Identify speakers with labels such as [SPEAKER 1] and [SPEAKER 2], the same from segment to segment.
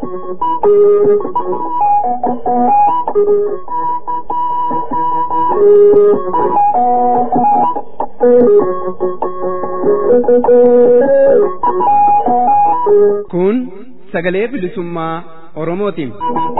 [SPEAKER 1] Kun sagalee bilisummaa Oromootiin.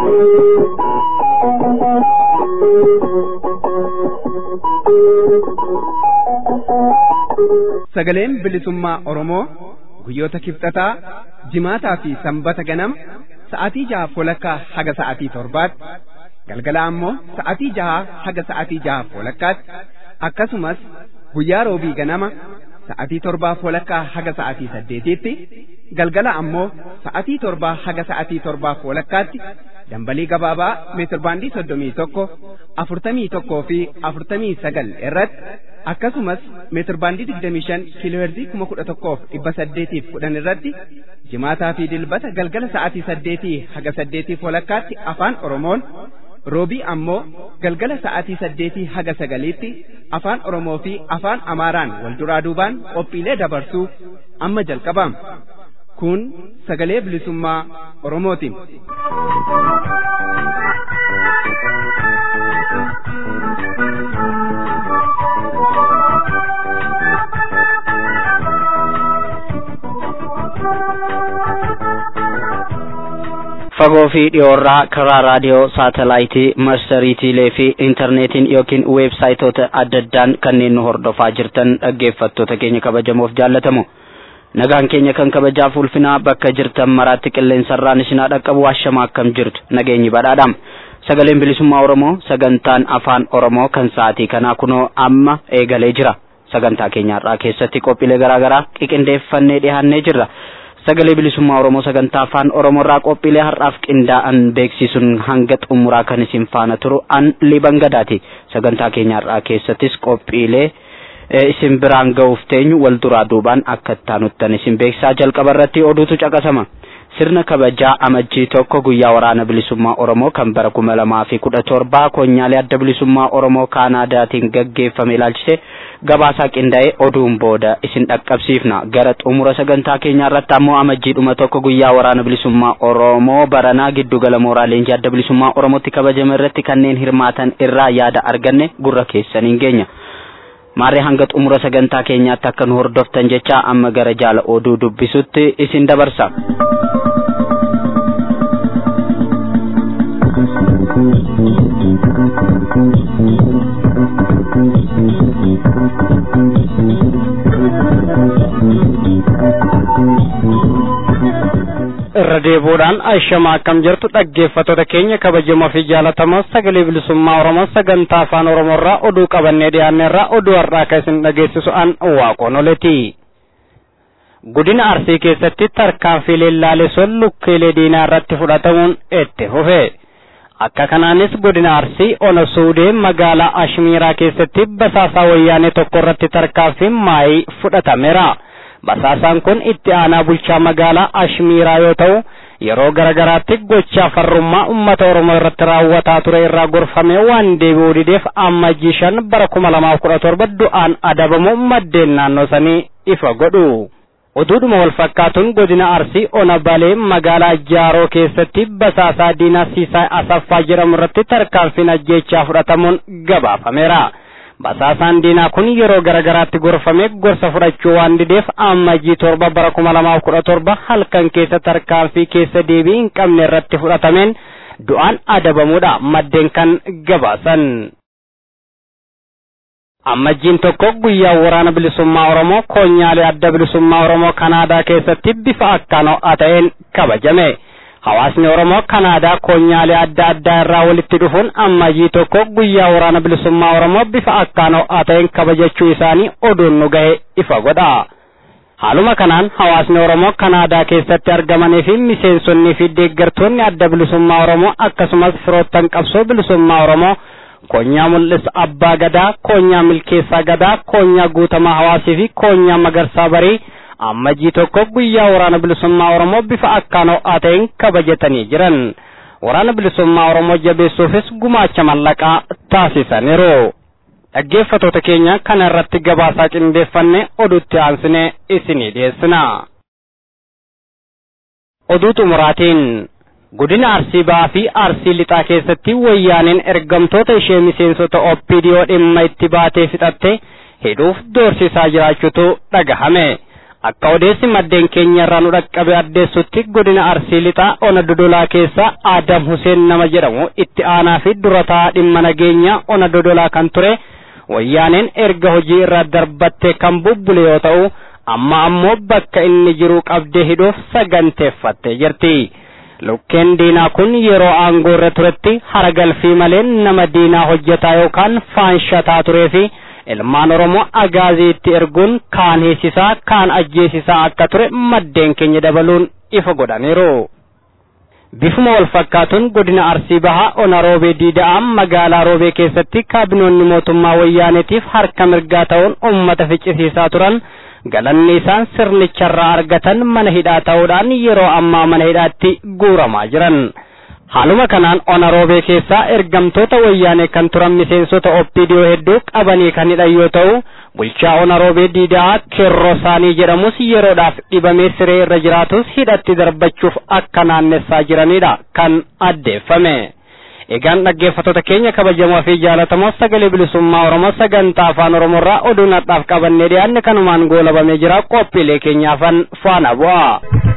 [SPEAKER 1] Sagaleen bilisummaa Oromoo guyyoota kibxataa, jimaataa fi sanbata ganama sa'aatii 6:00 haga sa'aatii 7:00, galgala ammoo sa'aatii 6 haga sa'aatii 6:30, akkasumas guyyaa roobii ganama sa'aatii 7:00 haga sa'aatii 8:00tti, galgala ammoo sa'aatii 7 haga sa'aatii 7:30tti dambalii gabaabaa meetir baandii 31, 41 fi 49 irratti, akkasumas meetir baandii 25 kiilooherzii 11,810 irratti jimaataa fi dilbata galgala sa'aatii 8 haga 8:30tti afaan Oromoon, roobii ammoo galgala sa'aatii 8 haga 9tti afaan Oromoo fi afaan Amaaraan wal duraa duubaan qophiilee dabarsuu amma jalqabama. Kun sagalee bilisummaa Oromootiin.
[SPEAKER 2] Fagoo fi dhiyoorraa karaa raadiyoo, saatelaayitii, marsariitiilee fi intarneetiin yookiin weebsaayitoota adda addaan kanneen nu hordofaa jirtan dhaggeeffattoota keenya kabajamoof jaallatamu. Nagaan keenya kan kabajaaf ulfinaa bakka jirtan maraatti qilleensarraan isinaa dhaqqabu ashama akkam jirtu nageenyi badhaadhaam. Sagaleen bilisummaa Oromoo sagantaan afaan Oromoo kan sa'aatii kanaa kunoo amma eegalee jira. Sagantaa keenyarraa keessatti qophiilee garaagaraa qindeeffannee dhiyaannee jirra. Sagalee bilisummaa Oromoo sagantaa afaan Oromoorraa qophiilee har'aaf qindaa'an beeksisuun hanga xumuraa kan isin faana turu an Liban Gadaati. Sagantaa keenyarraa keessattis qophiilee isin biraan ga'uuf teenyu wal duraa duubaan akka taanuttan isin beeksisaa jalqaba irratti oduutu caqasama. Sirna kabajaa amajjii 1 guyyaa waraana bilisummaa Oromoo kan bara 2017 koonyaalee adda bilisummaa Oromoo Kaanaadaatiin gaggeeffame ilaalchise gabaasaa qindaa'ee oduun booda isin dhaqqabsiifna. Gara xumura sagantaa keenyaa irratti ammoo amajjii 1 guyyaa waraana bilisummaa Oromoo baranaa giddugala mooraa leenjii adda bilisummaa Oromootti kabajame irratti kanneen hirmaatan irraa yaada arganne gurra keessaniin geenya. Maarree hanga xumura sagantaa keenyaatti akka nu hordoftan jecha amma gara jaala oduu dubbisutti isin dabarsa. Irra deebuudhaan ashama akkam jirtu dhaggeeffattoota keenya kabajamoo fi jaalatamoo sagalee bilisummaa Oromoo sagantaa afaan Oromoorraa oduu qabannee dhiyaanneerraa oduu har'aa kan isin dhageessisu an Waaqoon Oleti. Godina Arsii keessatti tarkaanfiilee laaleessoon lukkeelee diinaa irratti fudhatamuun itti fufe. Akka kanaanis godina Arsii Ona Suudee magaalaa Ashmiiraa keessatti basaasaa wayyaanee tokko irratti tarkaanfiin maayii fudhatameera. Basaasaan kun itti aanaa bulchaa magaalaa Ashmiiraa yoo ta'u, yeroo garagaraatti gochaa farrummaa uummata Oromoo irratti raawwataa ture irraa gorfamee waan deebi'uu dideef amajjii 5 bara 2017 du'aan adabamu maddeen naannoo sanii ifa godhu. Oduudhuma wal fakkaatuun godina Arsii Ona Balee magaalaa Jaaroo keessatti basaasaa diinaa Siisaa Asaffaa jedhamu irratti tarkaanfiin ajjeechaa fudhatamuun gabaafameera. Basaasaan diinaa kun yeroo garagaraatti gorfamee gorsa fudhachuu waan dideef amajjii 7 bara 2017 halkan keessa tarkaanfii keessa deebii hin qabne irratti fudhatameen du'aan adabamuudha maddeen kan gabaasan. Amajjiin 1 guyyaa waraana bilisummaa Oromoo koonyaalee adda bilisummaa Oromoo Kanaadaa keessatti bifa akkaan ho'aa ta'een kabajame. Hawaasni Oromoo Kanaadaa koonyaalee adda addaa irraa walitti dhufuun amajjii 1 guyyaa waraana bilisummaa Oromoo bifa akkaan ho'aa ta'een kabajachuu isaanii oduun nu gahe ifa godha. Haaluma kanaan hawaasni Oromoo Kanaadaa keessatti argamanii fi miseensonnii fi deeggartoonni adda bilisummaa Oromoo akkasumas firoottan qabsoo bilisummaa Oromoo koonyaa mul'isa abbaa gadaa, koonyaa milkeessaa gadaa, koonyaa guutamaa hawaasii fi koonyaa magarsaa barii amajjii 1 guyyaa waraana bilisummaa Oromoo bifa akkaan ho'aa ta'een kabajatanii jiran. Waraana bilisummaa Oromoo jabeessuufis gumaacha mallaqaa taasisaniiru. Dhaggeeffattoota keenya kana irratti gabaasaa qindeeffannee oduutti aansinee isinii dhiyeessina. Oduu xumuraatiin Godina Arsii Bahaa fi Arsii Lixaa keessatti wayyaaneen ergamtoota ishee miseensota OPDO dhimma itti baatee fixattee hidhuuf doorsisaa jiraachuutu dhagahame. Akka odeessi maddeen keenya irraa nu dhaqqabe addeessutti godina Arsii Lixaa Ona Dodolaa keessa Adam Huseen nama jedhamu itti aanaa fi durataa dhimma nageenya Ona Dodolaa kan ture wayyaaneen erga hojii irraa darbattee kan bubbule yoo ta'u amma ammoo bakka inni jiru qabdee hidhuuf saganteeffattee jirti. Lukkeen diinaa kun yeroo aangoo irra turetti haragalfii malee nama diinaa hojjetaa yookaan faanshataa turee fi ilmaan Oromoo agaaziitti erguun kaan heesisaa kaan ajjeesisaa akka ture maddeen keenya dabaluun ifa godhaniiru. Bifuma wal fakkaatuun godina Arsii Bahaa Ona Roobee Diida'aa magaalaa Roobee keessatti kaabinoonni mootummaa wayyaaneetiif harka mirgaa ta'uun uummata ficcisiisaa turan galanni isaan sirnicharraa argatan mana hidhaa ta'uudhaan yeroo ammaa mana hidhaatti guuramaa jiran. Haaluma kanaan Ona Roobee keessaa ergamtoota wayyaanee kan turan miseensota OPDO hedduu qabanii kan hidhan yoo ta'u bulchaa Ona Roobee Diida'aa Kerroo Saanii jedhamus yeroodhaaf dhibamee siree irra jiraatus hidhatti darbachuuf akka naannessaa jiranidha kan addeeffame. Egaan dhaggeeffattoota keenya kabajamoo fi jaalatamoo sagalee bilisummaa Oromoo sagantaa afaan Oromoorraa oduu nadhaaf qabannee dhiyaanne kanumaan goolabamee jira. Qophiilee keenyaafan faana bu'aa.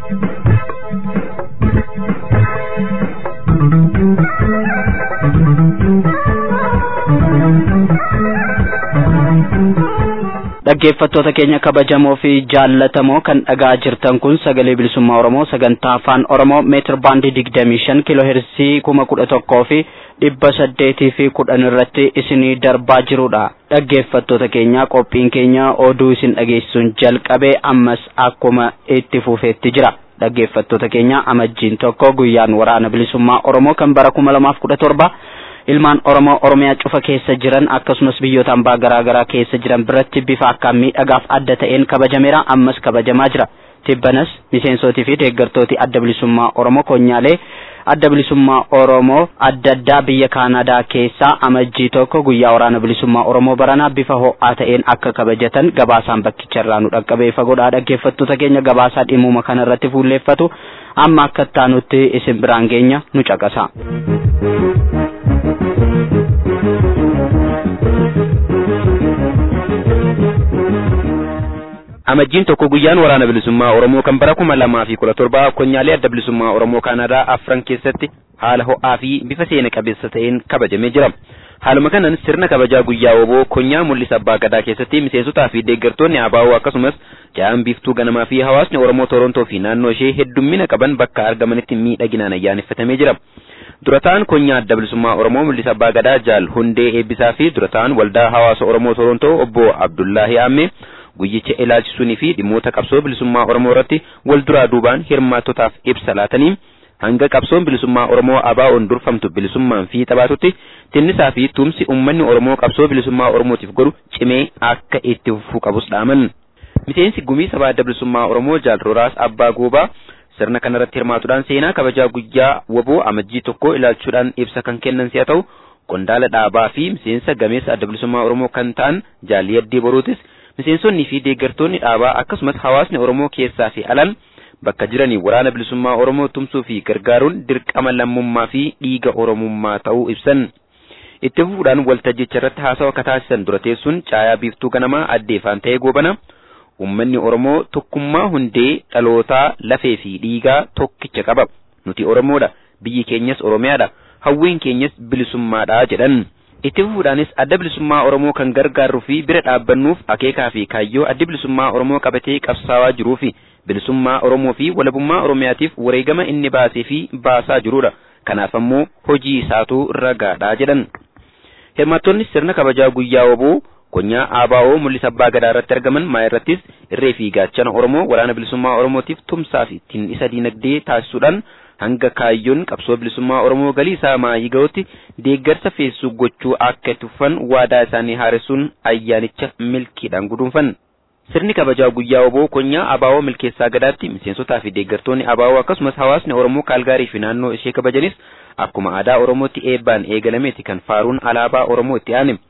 [SPEAKER 2] Dhaggeeffattoota keenya kabajamoo fi jaallatamoo kan dhagaa jirtan kun sagalee bilisummaa Oromoo sagantaa afaan Oromoo meetir baandii 25 kiilooheerzii 11,000 fi 810 irratti isinii darbaa jirudha. Dhaggeeffattoota keenya qophiin keenya oduu isin dhageessuun jalqabee ammas akkuma itti fufeetti jira. Dhaggeeffattoota keenya amajjiin tokko guyyaan waraana bilisummaa Oromoo kan bara 2017 ilmaan Oromoo Oromiyaa cufa keessa jiran akkasumas biyyoota ambaa garaagaraa keessa jiran biratti bifa akka miidhagaaf adda ta'een kabajameera ammas kabajamaa jira. Tibbanas miseensootii fi deeggartooti adda bilisummaa Oromoo konyaalee adda bilisummaa Oromoo adda addaa biyya Kaanadaa keessaa amajjii tokko guyyaa waraana bilisummaa Oromoo baranaa bifa ho'aa ta'een akka kabajatan gabaasaan bakkicharraa nu dhaqqabee fagoodhaa. Dhaggeeffattoota keenya gabaasaa dhimuma kanarratti fuulleeffatu amma akka taanutti isin biraan geenya nu caqasa.
[SPEAKER 3] Amajjiin tokko guyyaan waraana bilisummaa Oromoo kan bara 2017 konyaalee adda bilisummaa Oromoo Kaanadaa afran keessatti haala ho'aa fi bifa seena qabeessa ta'een kabajamee jira. Haaluma kanaan sirna kabajaa guyyaa woboo konyaa mul'isa abbaa gadaa keessatti miseensotaa fi deeggartoonni ABO akkasumas jaa'an biiftuu ganamaa fi hawaasni Oromoo Torontoo fi naannoo ishee heddummina qaban bakka argamanitti miidhaginaan ayyaaneffatamee jira. Durataan konyaa adda bilisummaa Oromoo mul'isa abbaa gadaa Jaal Hundee Eebbisaa fi durataan waldaa hawaasa Oromoo Torontoo obbo Abdullaahi Aammee guyyicha ilaalchisuunii fi dhimmoota qabsoo bilisummaa Oromoo irratti wal duraa duubaan hirmaattotaaf ibsa laatanii hanga qabsoon bilisummaa Oromoo ABO'n durfamtu bilisummaan fi taphaatutti tinnisaa fi tumsi uummanni Oromoo qabsoo bilisummaa Oromootiif godhu cimee akka itti fufuu qabus dhaaman. Miseensi gumii sabaa adda bilisummaa Oromoo Jaal Roraas Abbaa Goobaa sirna kanarratti hirmaatuudhaan seenaa kabajaa guyyaa woboo amajjii tokko ilaalchuudhaan ibsa kan kennan si'a ta'u qondaala dhaabaa fi miseensa gameessa adda bilisummaa Oromoo kan ta'an Jaal Yaddee Boruutis miseensonni fi deeggartoonni dhaabaa akkasumas hawaasni Oromoo keessaa fi alaan bakka jiranii waraana bilisummaa Oromoo tumsuu fi gargaaruun dirqama lammummaa fi dhiiga Oromummaa ta'uu ibsan. Itti fufuudhaan waltajjicha irratti haasawa akka taasisan dura teessuun caayaa biiftuu ganamaa addeefaan ta'ee goobana uummanni Oromoo tokkummaa hundee dhalootaa lafee fi dhiigaa tokkicha qaba. Nuti Oromoodha, biyyi keenyas Oromiyaadha, hawwiin keenyas bilisummaadha jedhan. Itti fufuudhaanis adda bilisummaa Oromoo kan gargaaruu fi bira dhaabbannuuf akeekaa fi kaayyoo adda bilisummaa Oromoo qabatee qabsaawaa jiruu fi bilisummaa Oromoo fi walabummaa Oromiyaatiif wareegama inni baasee fi baasaa jirudha. Kanaaf ammoo hojii isaatu ragaadha jedhan. Hirmaattonni sirna kabajaa guyyaa woboo konyaa ABO mul'isa abbaa gadaa irratti argaman maayirrattis irree fi gaachana Oromoo waraana bilisummaa Oromootiif tumsaa fi tinnisa diinagdee taasisuudhaan hanga kaayyoon qabsoo bilisummaa Oromoo galii isaa maayii ga'utti deeggarsa feessuu gochuu akka itti fufan waadaa isaanii haaressuun ayyaanicha milkiidhaan guduunfan. Sirni kabajaa guyyaa woboo konyaa ABO milkeessaa gadaatti miseensotaa fi deeggartoonni ABO akkasumas hawaasni Oromoo Kaalgaarii fi naannoo ishee kabajanis akkuma aadaa Oromootti eebbaan eegalameeti kan faaruun alaabaa Oromoo itti aane.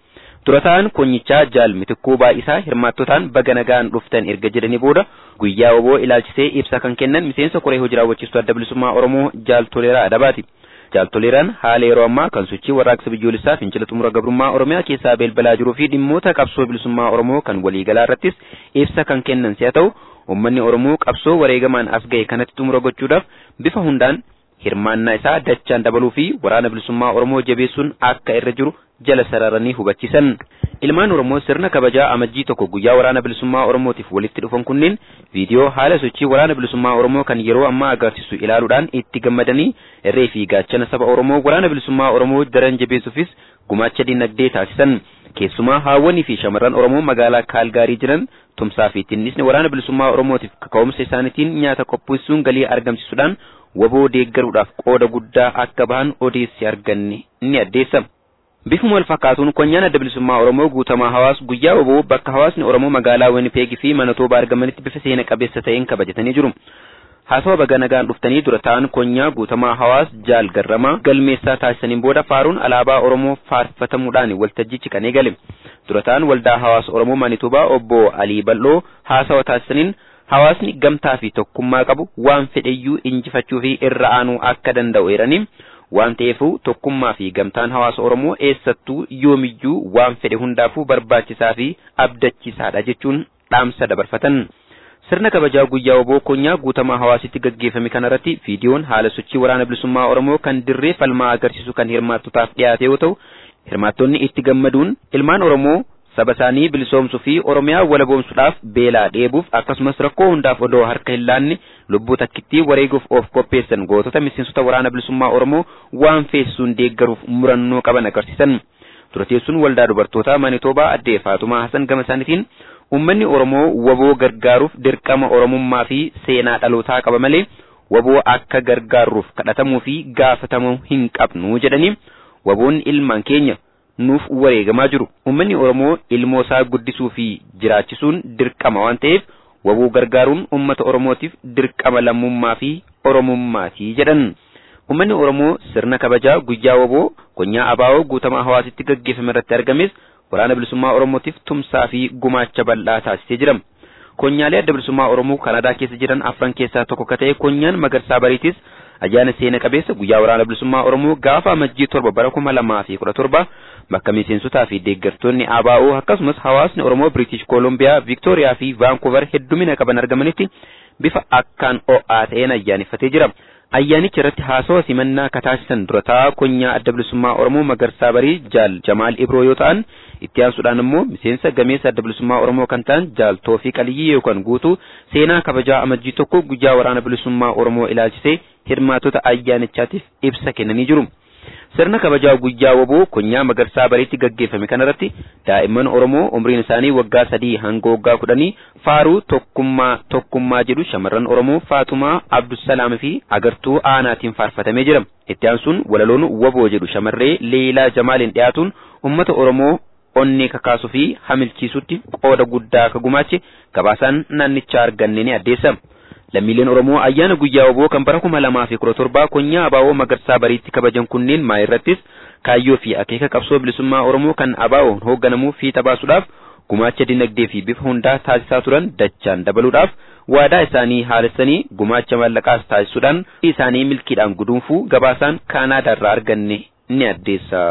[SPEAKER 3] Durataan konyichaa Jaal Mitikkuu Baay'isaa hirmaattotaan baga nagaan dhuftan erga jedhanii booda guyyaa woboo ilaalchisee ibsa kan kennan miseensa koree hojii raawwachiistuu adda bilisummaa Oromoo Jaal Toleeraa Adabaati. Jaal Toleeraan haala yeroo ammaa kan sochii warraaqsa biyyoolessaa fincila xumura gabrummaa Oromiyaa keessaa beelbalaa jiruu fi dhimmoota qabsoo bilisummaa Oromoo kan waliigalaa irrattis ibsa kan kennan si'a ta'u uummanni Oromoo qabsoo wareegamaan as ga'e kanatti xumura gochuudhaaf bifa hundaan hirmaannaa isaa dachaan dabaluu fi waraana bilisummaa Oromoo jabeessuun akka irra jiru jala sararanii hubachiisan. Ilmaan Oromoo sirna kabajaa amajjii tokko guyyaa waraana bilisummaa Oromootiif walitti dhufan kunneen viidiyoo haala sochii waraana bilisummaa Oromoo kan yeroo ammaa agarsiisu ilaaluudhaan itti gammadanii irree fi gaachana saba Oromoo waraana bilisummaa Oromoo daran jabeessuufis gumaacha dinagdee taasisan. Keessumaa haawwanii fi shamarran Oromoo magaalaa Kaalgaarii jiran tumsaa fi tinnisni waraana bilisummaa Oromootiif kaka'umsa isaaniitiin nyaata qopheessuun galii argamsiisuudhaan waboo deeggaruudhaaf qooda guddaa akka bahan odeessi arganne ni addeessa. Bifuma wal fakkaatuun konyaan adda bilisummaa Oromoo guutamaa hawaas guyyaa woboo bakka hawaasni Oromoo magaalaa Winnipeg fi Manitoobaa argamanitti bifa seena qabeessa ta'een kabajatanii jiru. Haasawa baga nagaan dhuftanii dura ta'an konyaa guutamaa hawaas Jaal Garramaa galmeessaa taasisaniin booda faaruun alaabaa Oromoo faarfatamuudhaan waltajjichi kan eegale. Dura ta'an waldaa hawaasa Oromoo Manitoobaa obbo Alii Bal'oo haasawa taasisaniin hawaasni gamtaa fi tokkummaa qabu waan fedheyyuu injifachuu fi irra aanuu akka danda'u eeranii waan ta'eef tokkummaa fi gamtaan hawaasa Oromoo eessattuu yoomiyyuu waan fedhe hundaafuu barbaachisaa fi abdachiisaadha jechuun dhaamsa dabarfatan. Sirna kabajaa guyyaa woboo konyaa guutamaa hawaasitti gaggeeffame kanarratti viidiyoon haala sochii waraana bilisummaa Oromoo kan dirree falmaa agarsiisu kan hirmaattotaaf dhiyaate yoo ta'u hirmaattonni itti gammaduun ilmaan Oromoo saba isaanii bilisoomsuu fi Oromiyaa walaboomsuudhaaf beelaa dheebuuf akkasumas rakkoo hundaaf odoo harka hin laanne lubbuu takkittii wareeguuf of qopheessan gootota miseensota waraana bilisummaa Oromoo waan feessuun deeggaruuf murannoo qaban agarsiisan. Dura teessuun waldaa dubartootaa Manitoobaa addee Faatumaa Hasan gama isaaniitiin uummanni Oromoo waboo gargaaruuf dirqama Oromummaa fi seenaa dhalootaa qaba malee waboo akka gargaaruuf kadhatamuu fi gaafatamuu hin qabnu jedhanii waboonni ilmaan keenya nuuf wareegamaa jiru. Uummanni Oromoo ilmoo isaa guddisuu fi jiraachisuun dirqama waan ta'eef waboo gargaaruun uummata Oromootiif dirqama lammummaa fi Oromummaati jedhan. Uummanni Oromoo sirna kabajaa guyyaa waboo konyaa abaa'oo guutamaa hawaasitti gaggeeffame irratti argames waraana bilisummaa Oromootiif tumsaa fi gumaacha bal'aa taasisee jira. Konyaalee adda bilisummaa Oromoo Kanaadaa keessa jiran afran keessaa tokko ka ta'e konyaan Magarsaa Bariitis ayyaana seena qabeessa guyyaa waraana bilisummaa Oromoo gaafa amajjii 7 bara 2017 bakka miseensotaa fi deeggartoonni ABO akkasumas hawaasni Oromoo British Columbia, Victoria fi Vancouver heddumina qaban argamanitti bifa akkaan o'aa ta'een ayyaaneffatee jira. Ayyaanicha irratti haasawa simannaa kataasisan durataa konyaa adda bilisummaa Oromoo Magarsaa Barii Jaal Jamaal Ibroo yoo ta'an itti aansuudhaan immoo miseensa gameessa adda bilisummaa Oromoo kan ta'an Jaal Toofiq Aliyyii yookaan guutuu seenaa kabajaa amajjii 1 guyyaa waraana bilisummaa Oromoo ilaalchisee hirmaattota ayyaanichaatiif ibsa kennanii jiru. Sirna kabajaa guyyaa waboo konyaa Magarsaa Bariitti gaggeeffame kanarratti daa'imman Oromoo umriin isaanii waggaa 3 hanga waggaa 10 faaruu tokkummaa jedhu shamarran Oromoo Faatumaa Abdusalaam fi agartuu aanaatiin faarfatamee jira. Itti aansuun walaloon waboo jedhu shamarree Leelaa Jamaaliin dhiyaatuun uummata Oromoo onnee kakaasuu fi hamilchiisutti qooda guddaa akka gumaache gabaasaan naannichaa arganne ni addeessa. Lammiileen Oromoo ayyaana guyyaa waboo kan bara 2017 konyaa ABO Magarsaa Bariitti kabajan kunneen maayirrattis kaayyoo fi akeeka qabsoo bilisummaa Oromoo kan ABO hoogganamu fiixa baasuudhaaf gumaacha dinagdee fi bifa hundaa taasisaa turan dachaan dabaluudhaaf waadaa isaanii haalessanii gumaacha maallaqaas taasisuudhaan isaanii milkiidhaan guduunfuu gabaasaan Kaanaadaarraa arganne ni addeessa.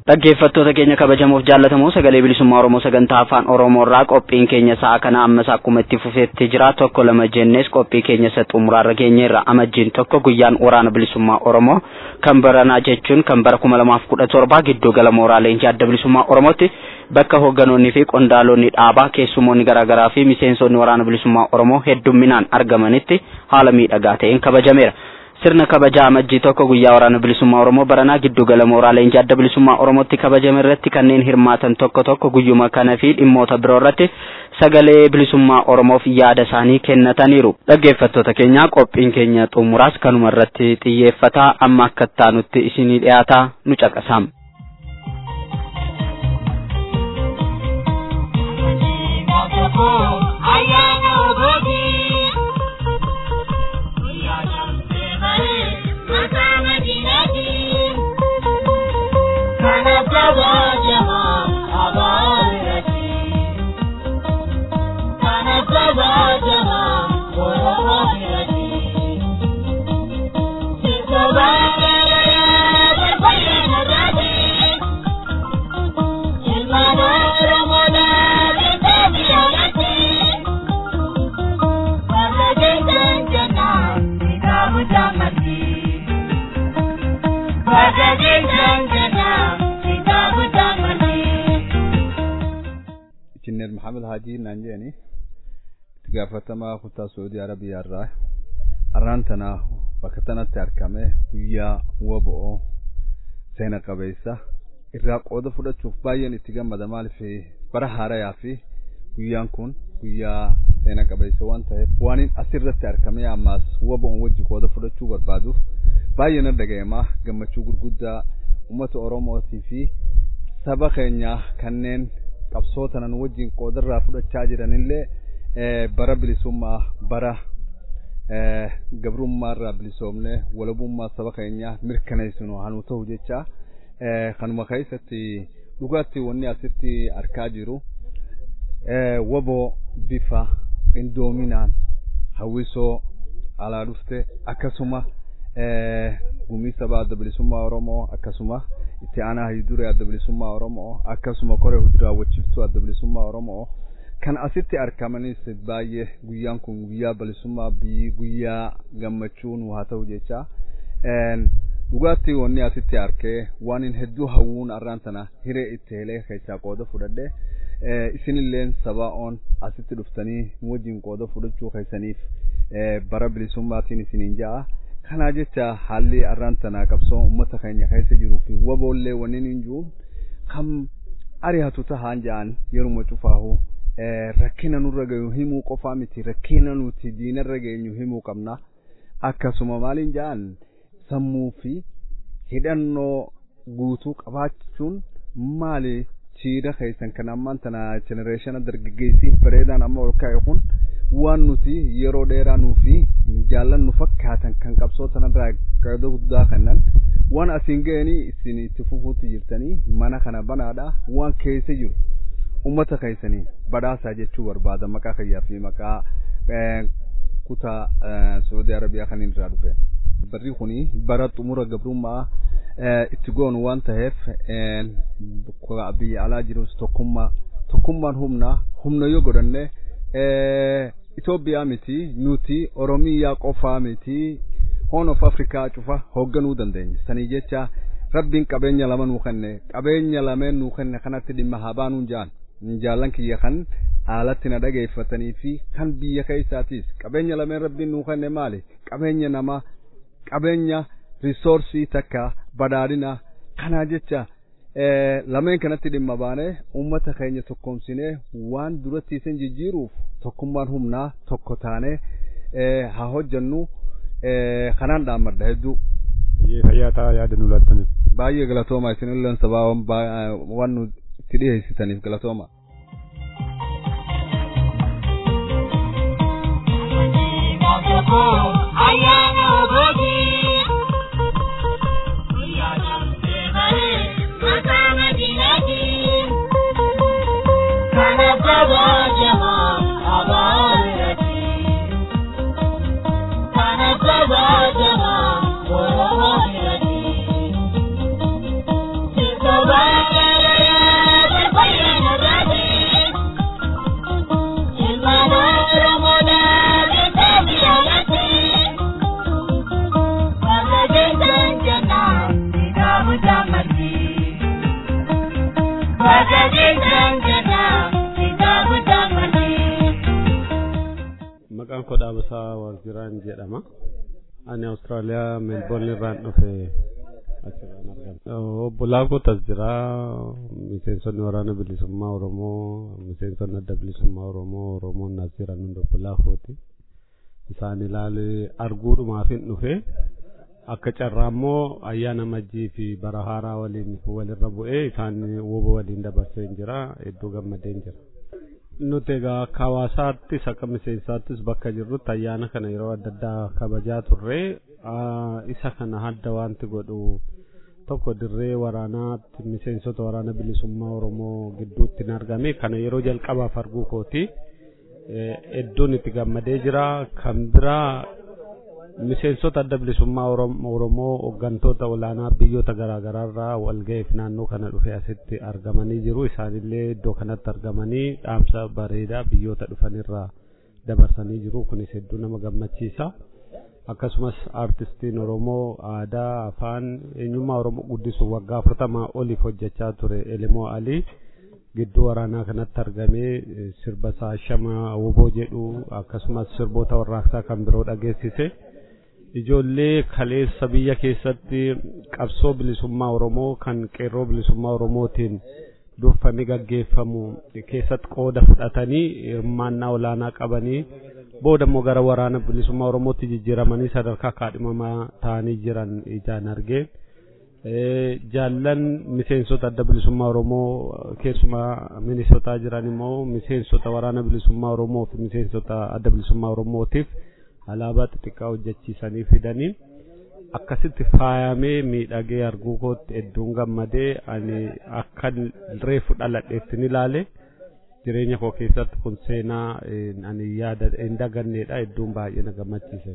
[SPEAKER 2] Dhaggeeffattoota keenya kabajamoof jaallatamoo sagalee bilisummaa Oromoo sagantaa afaan Oromoo irraa qophiin keenya sa'a kana ammas akkuma itti fufeetti jira. Tokko lama jennees qophii keenya isa xumuraarra geenyeerra. Amajjiin tokko guyyaan waraana bilisummaa Oromoo kan baranaa jechuun kan bara 2017 gidduu gala mooraa leenjii adda bilisummaa Oromootti bakka hoogganoonni fi qondaalonni dhaabaa keessummoonni garaagaraa fi miseensonni waraana bilisummaa Oromoo heddumminaan argamanitti haala miidhagaa ta'een kabajameera. Sirna kabajaa amajjii tokko guyyaa waraana bilisummaa Oromoo baranaa giddu gala mooraa leenjii adda bilisummaa Oromootti kabajame irratti kanneen hirmaatan tokko guyyuma kana fi dhimmoota biroo irratti sagalee bilisummaa Oromoof yaada isaanii kennataniiru. Dhaggeeffattoota keenya qophiin keenya xumuraas kanuma irratti xiyyeeffata. Amma akka taanutti isinii dhiyaata nu caqasaa.
[SPEAKER 4] Injiinar Muhammad Haji Nanjani gaafatama kutaa Saudi Arabia irraa arraantana bakka tanatti argame guyyaa waboo seena qabeessa irraa qooda fudhachuuf baay'een itti gammada. Maaliif bara haarayaa fi guyyaan kun guyyaa seena qabeessa waan ta'eef waan asirratti argame ammas waboon wajji qooda fudhachuu barbaaduuf baay'een dhaga'eema. Gammachuu gurguddaa uummata Oromootii fi saba keenya kanneen qabsootanan wajjin qoodarraa fudhachaa jiranillee bara bilisummaa bara gabrummaarraa bilisoomne walabummaa saba keenya mirkaneessinu hanuu ta'u jecha kanuma keessatti dhugaatti wanni asitti argaa jiru waboo bifa qindoominaan hawwisoo alaa dhufte akkasuma gumii saba adda bilisummaa Oromoo akkasuma itti aanaa haydure adda bilisummaa Oromoo akkasuma koree hujuraa wajjiftuu adda bilisummaa Oromoo kan asitti argamanis baay'ee guyyaan kun guyyaa bilisummaa biyyi guyyaa gammachuu nu haa ta'u jecha dhugaatti wanni asitti argee waan hedduu hawwuun arraan tana hiree itti helee keessaa qooda fudhadhe isinilleen sabaa'oon asitti dhuftanii wajjin qooda fudhachuu keessaniif bara bilisummaatiin isiniin ja'a. Kana jecha haalli arraan tana qabsoo uummata keenya keessa jiruu fi waboollee wanni hin jiru kam ari'atu tahaan ja'an yeruma cufaahu rakkina nurra gahu himuu qofaa miti rakkina nuti diinarra geenyu himuu qabna. Akkasuma maaliin ja'an sammuu fi hidhannoo guutuu qabaachuun maali chiida keessan kan ammaan tana generation dargaggeessii bareedaan amma ol ka'e kun waan nuti yeroo dheeraa nuufi jaallannu fakkaatan kan qabsoota irraa qooda guddaa kennan waan asiin ga'anii isin itti fufuutti jirtanii mana kana banaadha waan keessa jiru ummata keessanii badhaasaa jechuu barbaada maqaa kiyyaa fi maqaa kutaa Saudi Arabiyaa kan irraa dhufe. Barri kuni bara xumura gabrummaa itti goonu waan ta'eef biyya alaa jirus tokkummaan humna yoo godhanne Itoophiyaa miti nuti Oromiyaa qofaa miti Horn of Africa cufa hoogganuu dandeenya. Sanii jecha rabbiin qabeenya lama nuu kenne qabeenya lameen nuu kenne kanatti dhimma haa baanuun jaallan kiyya kan haalatti na dhageeffatanii fi kan biyya keessaatis qabeenya lameen rabbiin nuu kenne maali qabeenya nama qabeenya resourcii takka badhaadhina. Kana jecha lameen kanatti dhimma baane ummata keenya tokkoomsine waan duratti isin jijjiiruuf tokkummaan humnaa tokko taane haa hojjannu. Kanaan dhaammadha hedduu
[SPEAKER 5] fayyataa yaada nu laattaniif
[SPEAKER 4] baay'ee galatooma isinilleen sababaan waan nu itti dhiyeessitaniif galatooma.
[SPEAKER 6] Bye.
[SPEAKER 5] maqaan koo Dhaabasaa Waaqjiraan jedhama. Ani Awustiraaliyaa Meelboorn irraan dhufe achirraan argama. Obbolaa kootas jira miseensonni waraana bilisummaa Oromoo, miseensonni adda bilisummaa Oromoon as jiran hundi obbolaa kooti. Isaan ilaalee arguudhumaaf hin dhufe. Akka carraa immoo ayyaana Majjii fi bara haaraa waliin walirra bu'ee isaan woba waliin dabarsee jira, hedduu gammadee jira. Nuti egaa akka hawaasaattis akka miseensaattis bakka jirrutti ayyaana kana yeroo adda addaa kabajaa turre. Isa kana adda wanti godhu tokko dirree waraanaatti miseensota waraana bilisummaa Oromoo gidduutti hin argame. Kana yeroo jalqabaaf arguu kooti. Hedduun itti gammadee jira. Kan biraa miseensota adda bilisummaa Oromoo hooggantoota olaanaa biyyoota garaagaraa irraa walga'iif naannoo kana dhufe asitti argamanii jiru. Isaanillee iddoo kanatti argamanii dhaamsa bareedaa biyyoota dhufanirraa dabarsanii jiru. Kunis hedduu nama gammachiisa. Akkasumas artistiin Oromoo aadaa, afaan, eenyummaa Oromoo guddisuuf waggaa 40 oliif hojjechaa ture Elemoo Alii gidduu waraanaa kanatti argamee sirba Shamaa Woboo jedhu akkasumas sirboota warraaqsaa kan biroo dhageessise. Ijoollee kaleessa biyya keessatti qabsoo bilisummaa Oromoo kan qeerroo bilisummaa Oromootiin durfamee gaggeeffamu keessatti qooda fudhatanii hirmaannaa olaanaa qabanii booda immoo gara waraana bilisummaa Oromootti jijjiiramanii sadarkaa kaadhimamaa ta'anii jiran ijaan argee. Jaallan miseensota adda bilisummaa Oromoo keessumaa Minisootaa jiran immoo miseensota waraana bilisummaa Oromoo fi miseensota adda bilisummaa Oromootiif alaabaa xixiqqaa hojjechiisanii fidanii akkasitti faayamee miidhagee arguu kootti hedduun gammadee. Ani akka reefu dhaladheetti ni ilaale jireenya koo keessatti kun seenaa ani yaada hin daganneedha. Hedduun baay'ee na gammachiise.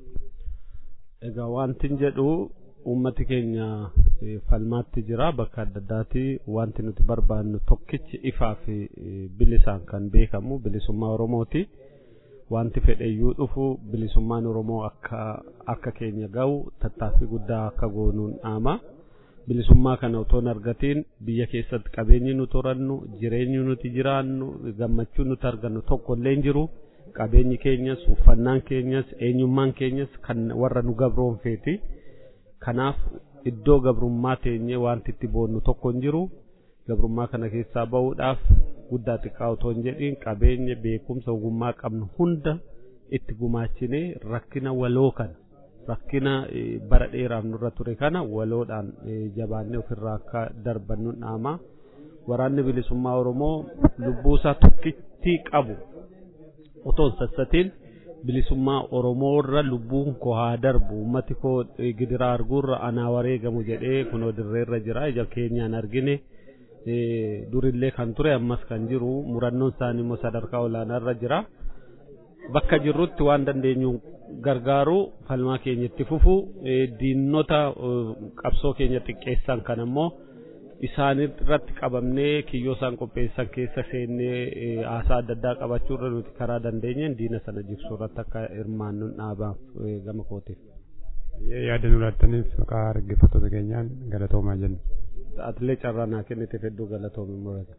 [SPEAKER 5] Egaa wanti jedhu uummati keenya falmaatti jira bakka adda addaatti. Wanti nuti barbaannu tokkichi ifaa fi bilisaan kan beekamu bilisummaa Oromooti. Wanti fedheyyuu dhufu bilisummaan Oromoo akka keenya ga'u tattaaffii guddaa akka goonuun dhaama. Bilisummaa kana otoo hin argatiin biyya keessatti qabeenyi nuti horannu, jireenyi nuti jiraannu, gammachuun nuti argannu tokko illee hin jiru. Qabeenyi keenyas, uffannaan keenyas, eenyummaan keenyas kan warra nu gabroonfeeti. Kanaaf iddoo gabrummaa teenyee wanti itti boonnu tokko hin jiru. Gabrummaa kana keessaa ba'uudhaaf guddaa xiqqaa otoo hin jedhiin qabeenya beekumsa ogummaa qabnu hunda itti gumaachinee rakkina waloo kana rakkina bara dheeraaf nurra ture kana waloodhaan jabaannee ofirraa akka darbannu dhaama. Waraanni bilisummaa Oromoo lubbuusaa tokkitti qabu otoo hin sassatiin bilisummaa Oromoo irra lubbuun koo haa darbu, uummati koo gidiraa arguurra anaa wareegamu jedhee kunoo dirreerra jira. Ija keenyaan argine. Durillee kan ture ammas kan jiru murannoon isaanii immoo sadarkaa olaanaarra jira. Bakka jirrutti waan dandeenyu gargaaru falmaa keenya itti fufu diinota qabsoo keenya xiqqeessan kan ammoo isaan irratti qabamnee kiyyoo isaan qopheessan keessa seennee haasaa adda addaa qabachuurra nuti karaa dandeenyeen diina sana jigsuu irratti akka hirmaannu dhaabaaf gama kootiif. Yaada nu laattaniif maqaa dhaggeeffattoota keenyaan galatoomaa jenna. Atilee carraa naa kenniteef hedduu galatoomi murata.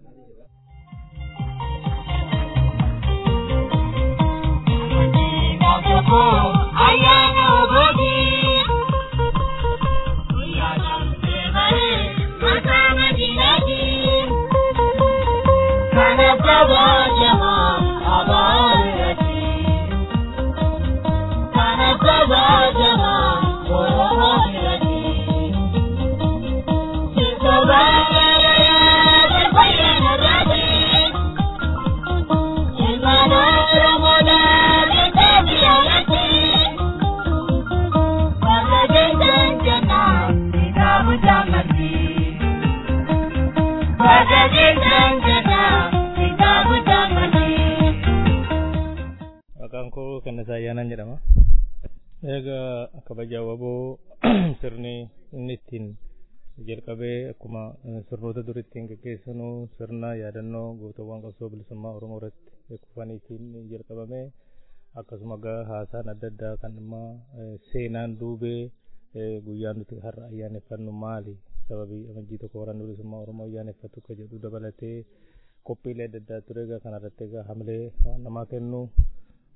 [SPEAKER 6] Kan Saayyaanaan jedhama. Egaa kabajaa waboo sirni inni ittiin jalqabee akkuma sirnoota durittiin gaggeessinu sirna yaadannoo gootawwan qabsoo bilisummaa Oromoo irratti kufaniitiin jalqabame. Akkasuma haasaan adda addaa kan seenaan duubee guyyaan nuti har'a ayyaaneffannu maali sababii amajjii tokko waraanni bilisummaa Oromoo ayyaaneffatu akka jedhu dabalatee qophiilee adda addaa ture. Egaa kanarratti egaa hamilee waan namaa kennu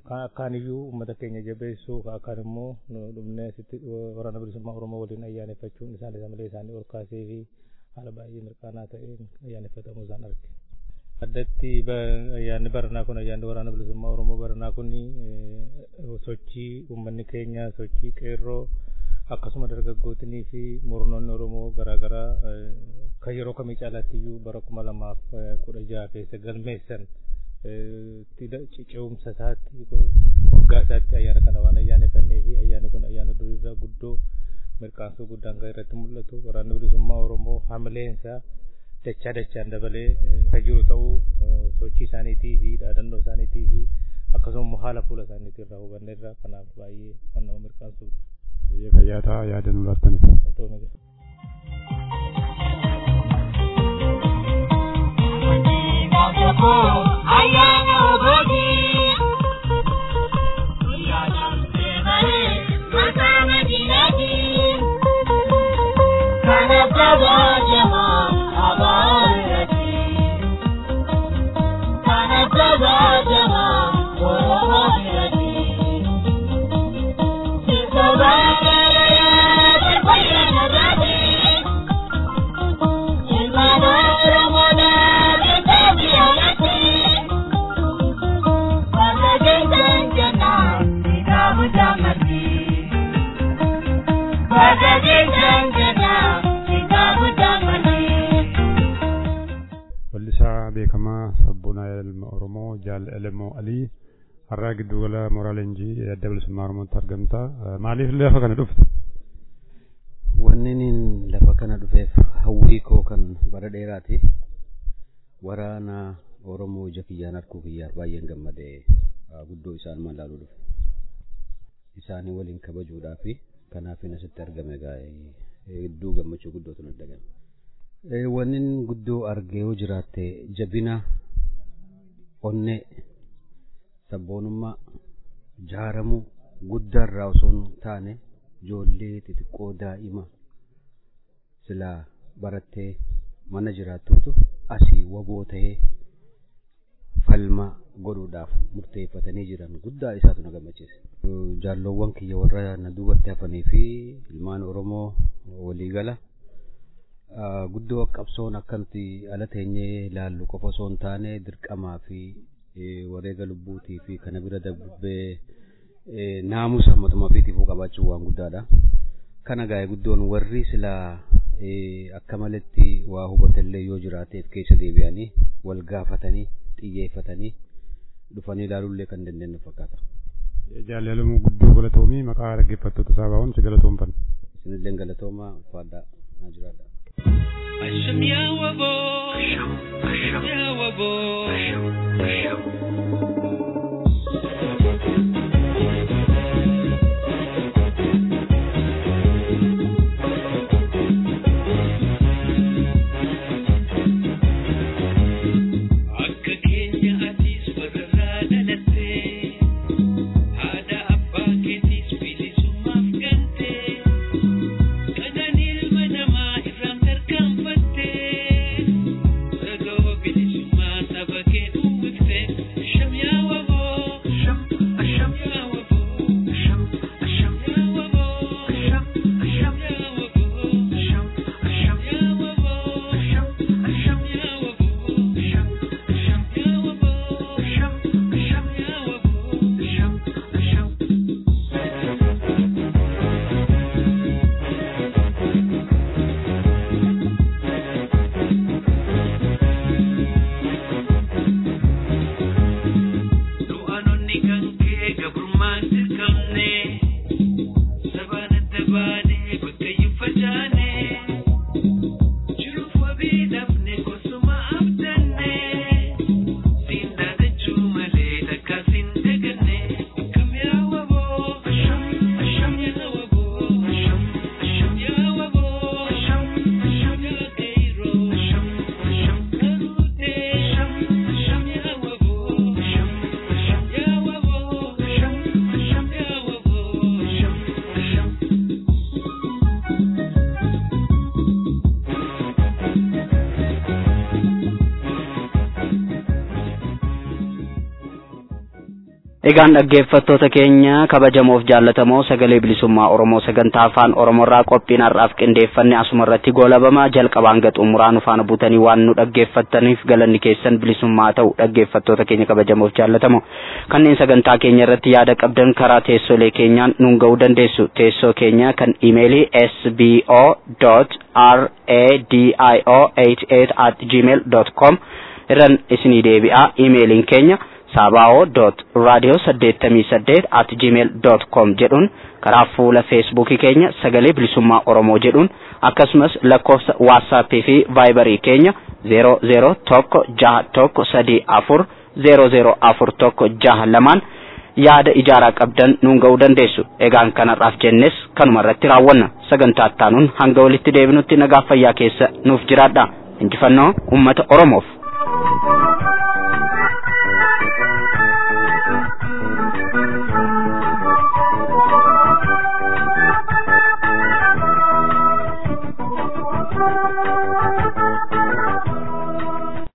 [SPEAKER 6] akkaaniyyuu uummata keenya jabeessuu akkaan immoo dhumne waraana bilisummaa Oromoo waliin ayyaaneffachuun isaan malee isaanii ol kaasee fi haala baay'ee mirqaanaa ta'een ayyaaneffatamuu isaan arge. Addatti ayyaanni baranaa kun ayyaanni waraana bilisummaa Oromoo baranaa kun sochii uummanni keenya sochii qeerroo akkasuma dargaggootinii fi murnoonni Oromoo garaagaraa kan yeroo kamii caalaatti iyyuu bara 2016 keessa galmeessan ce'umsa isaatti waggaa isaatti ayyaana kana waan ayyaaneffannee fi ayyaanni kun ayyaana durirraa guddoo mirqaansuu guddaan kan irratti mul'atu waraanni bilisummaa Oromoo haamileensaa dachaan dabalee kan jiru ta'uu sochii isaaniitii fi dhaadannoo isaaniitii fi akkasuma haala fuula isaaniitii irraa hubanneerra kanaaf baay'ee waan nama mirqaansudha.
[SPEAKER 5] Baay'ee fayyaa yaada nu laattaniif.
[SPEAKER 7] Ayana ogoji, ayana msevare, makana jinati, kana baba jama abarati, kana baba jama orobirati, sisabara ya bayana rati, ilmano ramona bitabiya.
[SPEAKER 5] Wallisaa beekamaa sabboonaa ilma Oromoo Jaal Elemoo Alii har'aa giddu gala mooraa leenjii adda bilisummaa Oromootti argamta. Maaliif lafa kana dhufte?
[SPEAKER 8] Wanni lafa kana dhufeef hawwii koo kan bara dheeraati. Waraana Oromoo ija kiyyaan harkuu kiyyaa baay'een gammadee guddoo isaan malaaluu dhufe. Isaanii waliin kabajuudhaaf kanaaf asitti argame hedduu gammachuu guddootu natti dhagahame. Wanni guddoo argee yoo jiraatte jabina onnee sabboonummaa jaaramuu guddaarraa osoo hin taane ijoollee xixiqqoo daa'ima silaa barattee mana jiraattuutu asii waboo ta'ee falma godhuudhaaf murteeffatanii jiran guddaa isaatu na gammachiise. Jaalloowwan kiyya warra na duubatti hafanii fi ilmaan Oromoo waliigala guddoo qabsoon akkanti ala teenyee ilaallu qofa osoo hin taane dirqamaa fi wareega lubbuutii fi kana bira darbee naamusa mootummaa fiitiifuu qabaachuu waan guddaadha. Kana gaa'ee guddoon warri silaa akka maletti waa hubatellee yoo jiraateef keessa deebi'anii wal gaafatanii xiyyeeffatanii dhufanii ilaaluullee kan dandeenyu fakkaata.
[SPEAKER 5] Jaallalamuu guddoo galatoomii maqaa dhaggeeffattoota Saabaawwan si galatoomfan.
[SPEAKER 8] Isinillee galatoomaa faadhaa naa jiraadha.
[SPEAKER 7] Asham yaa waboo, asham yaa waboo, asham.
[SPEAKER 2] Egaan dhaggeeffattoota keenya kabajamoof jaallatamoo sagalee bilisummaa Oromoo sagantaa afaan Oromoorraa qophiin har'aaf qindeeffanne asuma irratti goolabama. Jalqabaan hanga xumuraa nu faana buutanii waan nu dhaggeeffattaniif galanni keessan bilisummaa ta'u. Dhaggeeffattoota keenya kabajamoof jaallatamoo kanneen sagantaa keenya irratti yaada qabdan karaa teessoolee keenyaan nuun ga'uu dandeessu. Teessoo keenya kan iimeelii sbo.radio88@gmail.com irraan isinii deebi'a. Iimeeliin keenya sabao.radio88@gmail.com jedhuun karaa fuula feesbuukii keenya sagalee bilisummaa Oromoo jedhuun akkasumas lakkoofsa waatsaappii fi vaayibarii keenya 006134004162 yaada ijaaraa qabdan nuun ga'uu dandeessu. Egaan kanarraaf jennes kanuma irratti raawwanna. Sagantaa ittaanuun hanga walitti deebinutti nagaa fayyaa keessa nuuf jiraadha. Injifannoo uummata Oromoof.